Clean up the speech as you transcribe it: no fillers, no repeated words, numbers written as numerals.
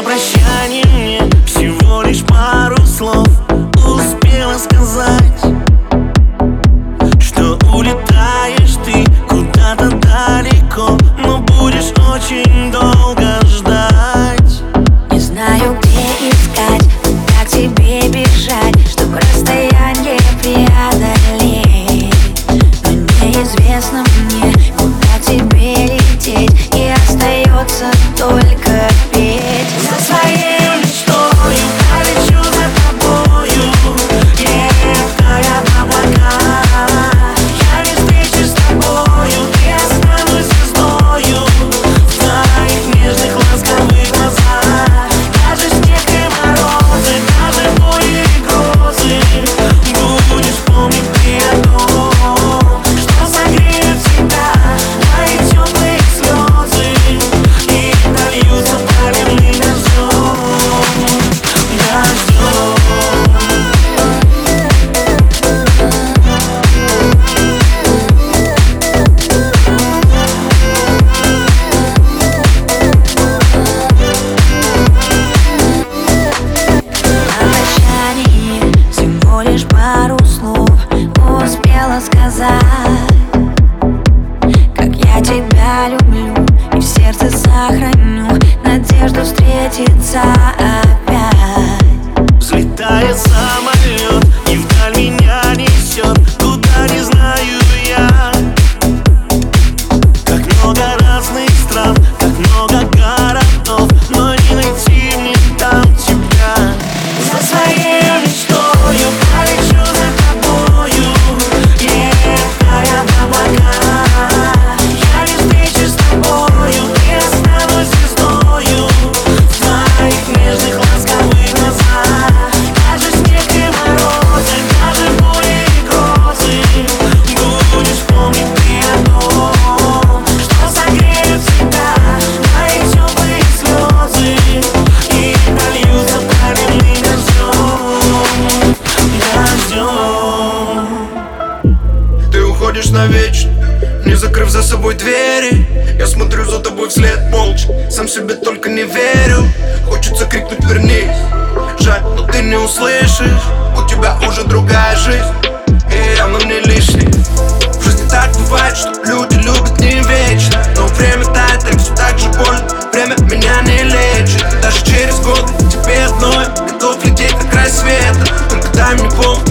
На прощание мне всего лишь пару слов успела сказать, что улетаешь ты куда-то далеко, но будешь очень долго ждать. Не знаю, где искать, куда к тебе бежать, чтобы расстояние преодолеть. Но неизвестно мне, куда тебе лететь, и остается только петь. За своей мечтою полечу за тобою, летая в облака. Я без встречи с тобою, и останусь звездою в твоих нежных ласковых глазах. Даже снег и морозы, даже боли и грозы, будешь помнить ты о том, что согреет всегда твои теплые слезы и дольются проливным дождем. На прощание всего лишь пару слов успела сказать, как я тебя люблю и в сердце сохраню надежду встретиться опять. Взлетает самолет и вдаль меня несет, куда не знаю я. Как много разных стран, как много городов, но не найти мне там тебя. За своей мечтою полечу за тобою, летая в облака. Я без встречи с тобою, и останусь звездою в твоих нежных ласковых глазах. Даже снег и морозы, даже боли и грозы, будешь помнить ты о том, что согреет всегда твои теплые слезы и дольются проливным дождем. Ты уходишь навечно, не закрыв за собой двери. Я смотрю за тобой вслед молча, сам себе только не верю. Хочется крикнуть вернись, жаль, но ты не услышишь. У тебя уже другая жизнь, и явно не лишний. В жизни так бывает, что люди любят не вечно, но время тает, и все так же больно. Время меня не лечит, даже через год тебе одной готов лететь на край света. Только дай мне помнить